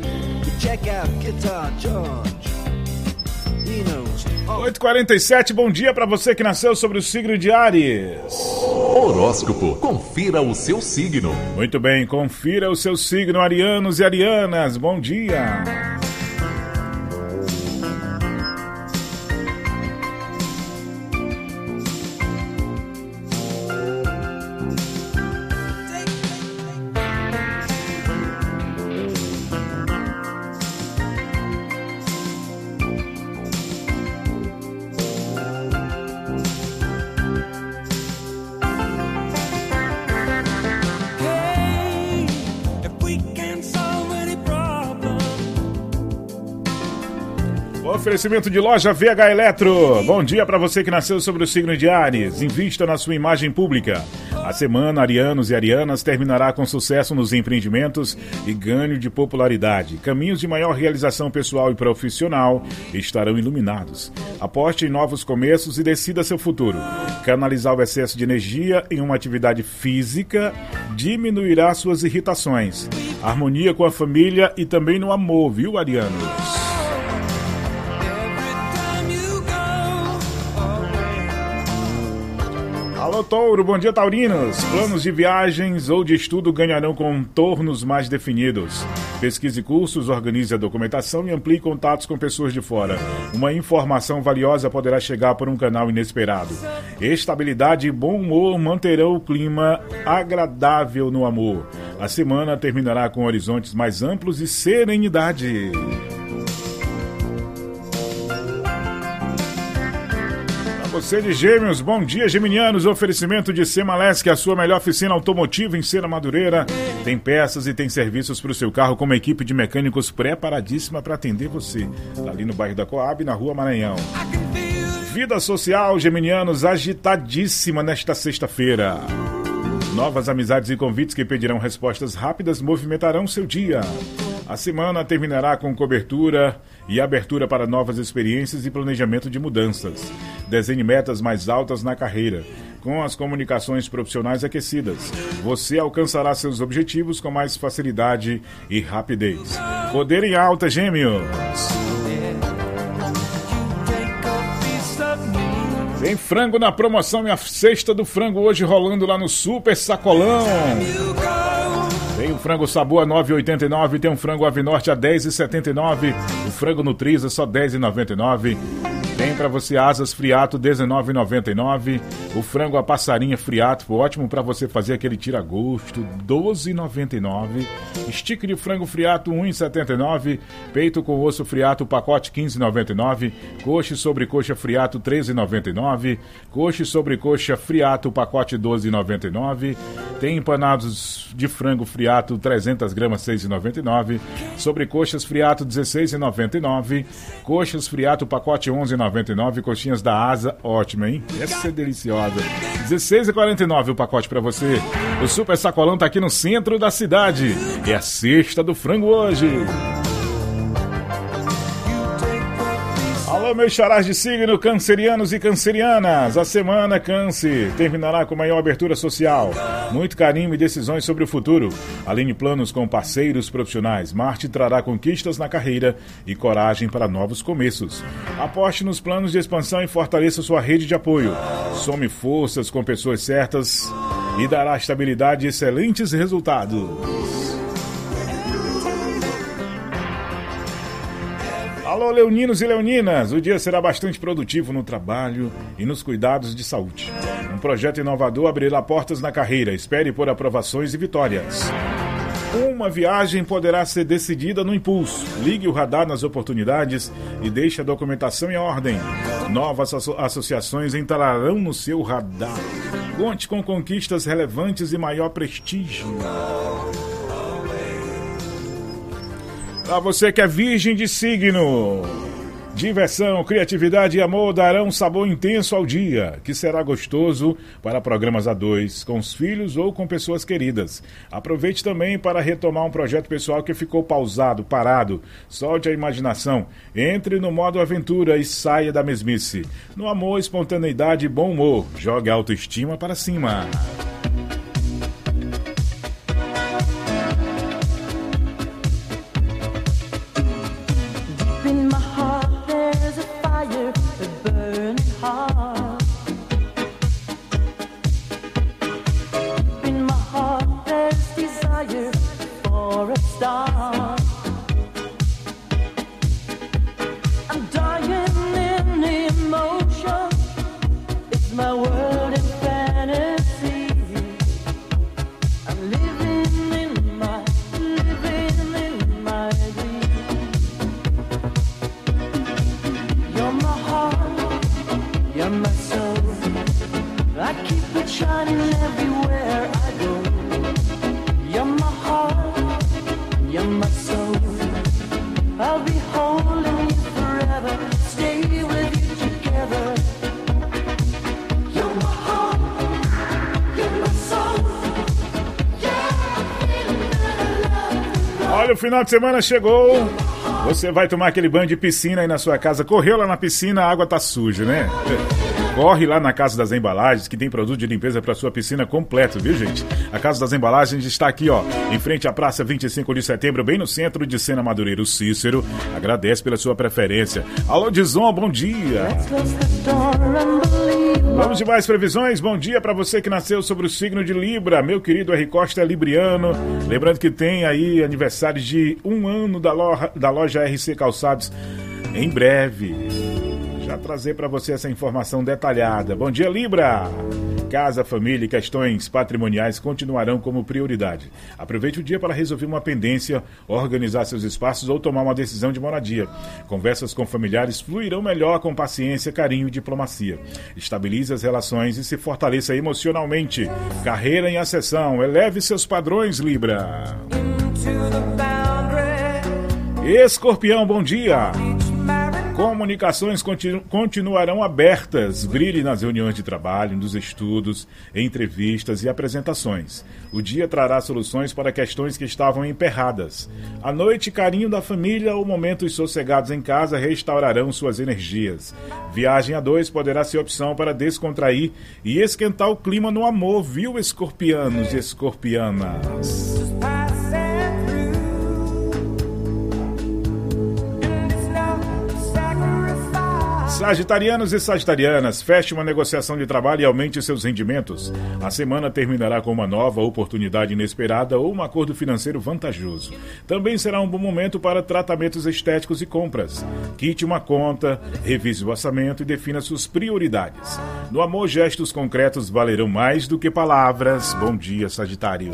S5: oito e quarenta e sete, bom dia para você que nasceu sobre o signo de Áries.
S3: Horóscopo, confira o seu signo.
S5: Muito bem, confira o seu signo, arianos e arianas, bom dia. Oferecimento de loja V H Eletro. Bom dia para você que nasceu sobre o signo de Áries. Invista na sua imagem pública. A semana, arianos e arianas, terminará com sucesso nos empreendimentos e ganho de popularidade. Caminhos de maior realização pessoal e profissional estarão iluminados. Aposte em novos começos e decida seu futuro. Canalizar o excesso de energia em uma atividade física diminuirá suas irritações. Harmonia com a família e também no amor, viu, arianos? Alô, Touro, bom dia, taurinos. Planos de viagens ou de estudo ganharão contornos mais definidos. Pesquise cursos, organize a documentação e amplie contatos com pessoas de fora. Uma informação valiosa poderá chegar por um canal inesperado. Estabilidade e bom humor manterão o clima agradável no amor. A semana terminará com horizontes mais amplos e serenidade. Você de Gêmeos, bom dia, geminianos. Oferecimento de Semalesc, a sua melhor oficina automotiva em Cena Madureira. Tem peças e tem serviços para o seu carro com uma equipe de mecânicos preparadíssima para atender você. Tá ali no bairro da Coab, na Rua Maranhão. Vida social, geminianos, agitadíssima nesta sexta-feira. Novas amizades e convites que pedirão respostas rápidas movimentarão seu dia. A semana terminará com cobertura e abertura para novas experiências e planejamento de mudanças. Desenhe metas mais altas na carreira. Com as comunicações profissionais aquecidas, você alcançará seus objetivos com mais facilidade e rapidez. Poder em alta, Gêmeos. Tem frango na promoção e a cesta do frango hoje rolando lá no Super Sacolão. Tem o frango Sabor a nove reais e oitenta e nove centavos, tem um frango Ave Norte a dez reais e setenta e nove centavos, o frango Nutriza só dez reais e noventa e nove centavos. Tem para você asas friato dezenove reais e noventa e nove centavos, o frango a passarinha friato, ótimo para você fazer aquele tira-gosto, doze reais e noventa e nove centavos. Stick de frango friato um real e setenta e nove centavos, peito com osso friato pacote quinze reais e noventa e nove centavos, coxa e sobrecoxa friato treze reais e noventa e nove centavos, coxa e sobrecoxa friato pacote doze reais e noventa e nove centavos. Tem empanados de frango friato trezentas gramas seis reais e noventa e nove centavos, sobrecoxas friato dezesseis reais e noventa e nove centavos, coxas friato pacote onze reais e noventa e nove centavos, coxinhas da Asa, ótima, hein? Essa é deliciosa. dezesseis reais e quarenta e nove centavos o pacote pra você. O Super Sacolão tá aqui no centro da cidade. É a sexta do frango hoje. Alô, Alô, meus xarás de signo, cancerianos e cancerianas. A semana Câncer terminará com maior abertura social, muito carinho e decisões sobre o futuro. Alinhe planos com parceiros profissionais. Marte trará conquistas na carreira e coragem para novos começos. Aposte nos planos de expansão e fortaleça sua rede de apoio. Some forças com pessoas certas e dará estabilidade e excelentes resultados. Alô, leoninos e leoninas, o dia será bastante produtivo no trabalho e nos cuidados de saúde. Um projeto inovador abrirá portas na carreira, espere por aprovações e vitórias. Uma viagem poderá ser decidida no impulso. Ligue o radar nas oportunidades e deixe a documentação em ordem. Novas asso- associações entrarão no seu radar. Conte com conquistas relevantes e maior prestígio. Para você que é virgem de signo, diversão, criatividade e amor darão um sabor intenso ao dia, que será gostoso para programas a dois, com os filhos ou com pessoas queridas. Aproveite também para retomar um projeto pessoal que ficou pausado, parado. Solte a imaginação, entre no modo aventura e saia da mesmice. No amor, espontaneidade e bom humor, jogue a autoestima para cima. Olha, o final de semana chegou. Você vai tomar aquele banho de piscina aí na sua casa. Correu lá na piscina, a água tá suja, né? Corre lá na Casa das Embalagens, que tem produto de limpeza para sua piscina completo, viu, gente? A Casa das Embalagens está aqui, ó, em frente à Praça vinte e cinco de Setembro, bem no centro de Sena Madureira. O Cícero agradece pela sua preferência. Alô, Dizon, bom dia. Vamos de mais previsões. Bom dia para você que nasceu sobre o signo de Libra. Meu querido R. Costa é libriano. Lembrando que tem aí aniversário de um ano da loja, da loja R C Calçados em breve. Já trazer para você essa informação detalhada. Bom dia, Libra! Casa, família e questões patrimoniais continuarão como prioridade. Aproveite o dia para resolver uma pendência, organizar seus espaços ou tomar uma decisão de moradia. Conversas com familiares fluirão melhor com paciência, carinho e diplomacia. Estabilize as relações e se fortaleça emocionalmente. Carreira em ascensão. Eleve seus padrões, Libra. Escorpião, bom dia! Comunicações continu- continuarão abertas. Brilhe nas reuniões de trabalho, nos estudos, entrevistas e apresentações. O dia trará soluções para questões que estavam emperradas. À noite, carinho da família ou momentos sossegados em casa restaurarão suas energias. Viagem a dois poderá ser opção para descontrair e esquentar o clima no amor, viu, escorpianos e escorpianas? Sagitarianos e sagitarianas, feche uma negociação de trabalho e aumente seus rendimentos. A semana terminará com uma nova oportunidade inesperada ou um acordo financeiro vantajoso. Também será um bom momento para tratamentos estéticos e compras. Quite uma conta, revise o orçamento e defina suas prioridades. No amor, gestos concretos valerão mais do que palavras. Bom dia, Sagitário.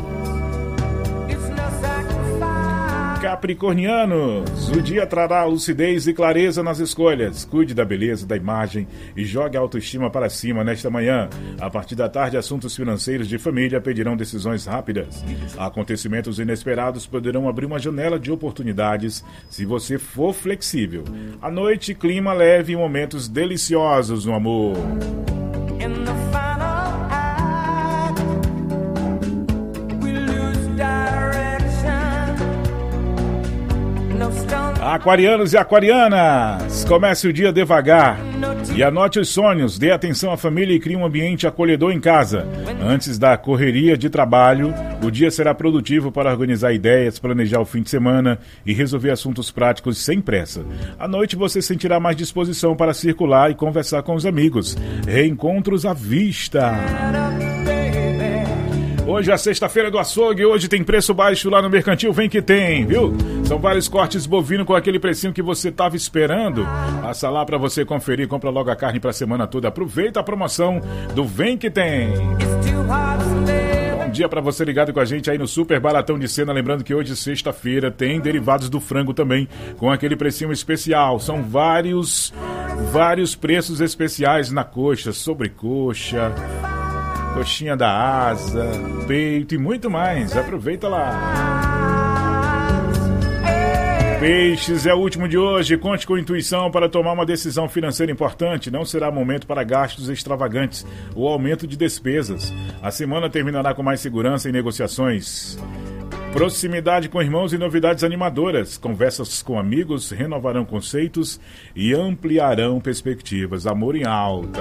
S5: Capricornianos, o dia trará lucidez e clareza nas escolhas. Cuide da beleza da imagem e jogue a autoestima para cima nesta manhã. A partir da tarde, assuntos financeiros de família pedirão decisões rápidas. Acontecimentos inesperados poderão abrir uma janela de oportunidades se você for flexível. À noite, clima leve e momentos deliciosos no amor. Aquarianos e aquarianas, comece o dia devagar e anote os sonhos, dê atenção à família e crie um ambiente acolhedor em casa. Antes da correria de trabalho, o dia será produtivo para organizar ideias, planejar o fim de semana e resolver assuntos práticos sem pressa. À noite você sentirá mais disposição para circular e conversar com os amigos. Reencontros à vista. Hoje é a sexta-feira do açougue, hoje tem preço baixo lá no Mercantil, vem que tem, viu? São vários cortes bovino com aquele precinho que você estava esperando. Passa lá para você conferir, compra logo a carne para a semana toda. Aproveita a promoção do Vem que tem. Bom dia para você ligado com a gente aí no Super Baratão de Cena. Lembrando que hoje, sexta-feira, tem derivados do frango também com aquele precinho especial. São vários, vários preços especiais na coxa, sobrecoxa, coxinha da asa, peito e muito mais. Aproveita lá. Peixes é o último de hoje. Conte com intuição para tomar uma decisão financeira importante. Não será momento para gastos extravagantes ou aumento de despesas. A semana terminará com mais segurança em negociações. Proximidade com irmãos e novidades animadoras. Conversas com amigos renovarão conceitos e ampliarão perspectivas. Amor em alta.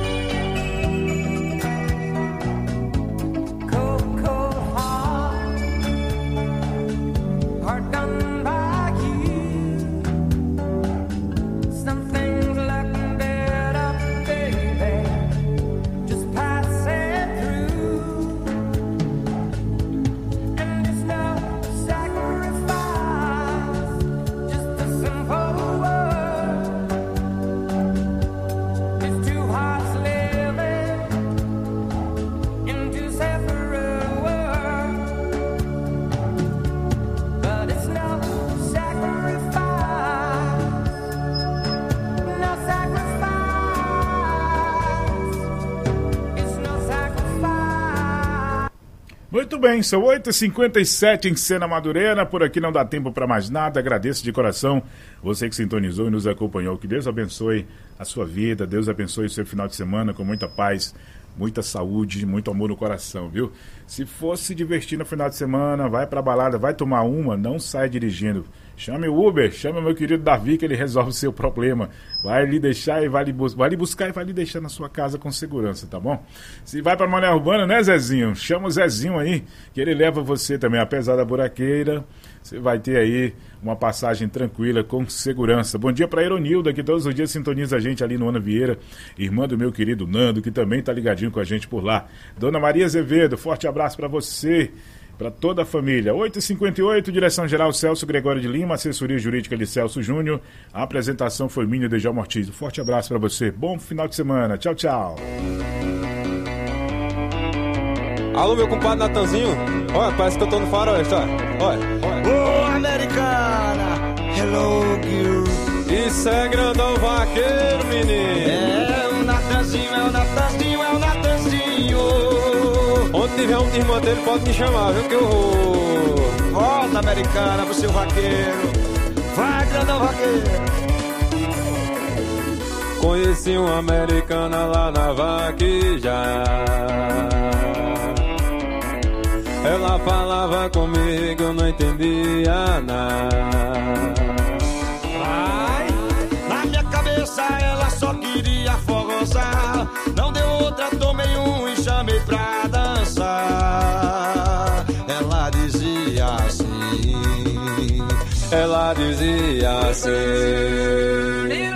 S5: Muito bem, são oito e cinquenta e sete em Sena Madureira, por aqui não dá tempo para mais nada, agradeço de coração você que sintonizou e nos acompanhou, que Deus abençoe a sua vida, Deus abençoe o seu final de semana com muita paz, muita saúde, muito amor no coração, viu? Se fosse se divertir no final de semana, vai pra balada, vai tomar uma, não sai dirigindo. Chame o Uber, chame o meu querido Davi que ele resolve o seu problema. Vai lhe deixar e vai lhe, bus- vai lhe buscar e vai lhe deixar na sua casa com segurança, tá bom? Se vai pra Mané Urbana, né, Zezinho? Chama o Zezinho aí, que ele leva você também, apesar da buraqueira. Você vai ter aí uma passagem tranquila, com segurança. Bom dia pra Ironilda, que todos os dias sintoniza a gente ali no Ana Vieira. Irmã do meu querido Nando, que também tá ligadinho com a gente por lá. Dona Maria Azevedo, forte abraço pra você, pra toda a família. oito e cinquenta e oito, direção-geral Celso Gregório de Lima, assessoria jurídica de Celso Júnior. A apresentação foi minha, de Djalma Ortiz. Forte abraço pra você. Bom final de semana. Tchau, tchau.
S16: Alô, meu compadre Natanzinho. Olha, parece que eu tô no faroeste, olha. Olha, olha.
S2: Ô, americana, hello, girl.
S16: Isso é grandão vaqueiro, menino.
S2: É o Natanzinho, é o Natanzinho, é o Natanzinho.
S16: Onde tiver um irmão dele, pode me chamar, viu, que eu vou.
S2: Volta, americana, pro seu vaqueiro. Vai, grandão vaqueiro.
S16: Conheci uma americana lá na vaqueja. Ela falava comigo, eu não entendia nada.
S2: Ai, na minha cabeça ela só queria forrosar. Não deu outra, tomei um e chamei pra dançar. Ela dizia assim,
S16: ela dizia assim.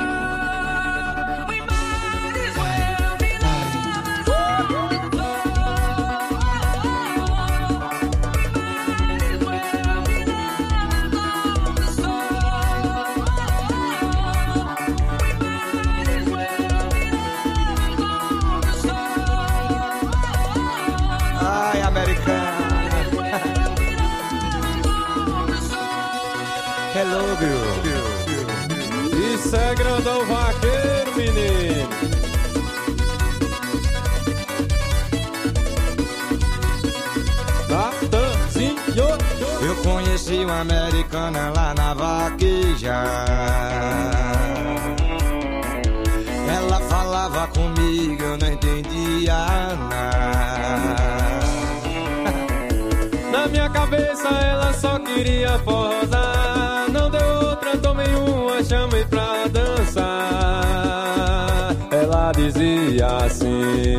S2: hello, girl.
S16: Isso é grandão vaqueiro, menino. Natanzinho.
S2: Eu conheci uma americana lá na vaqueja. Ela falava comigo, eu não entendia nada.
S16: Na minha cabeça ela só queria forrosar. Não deu outra, tomei você.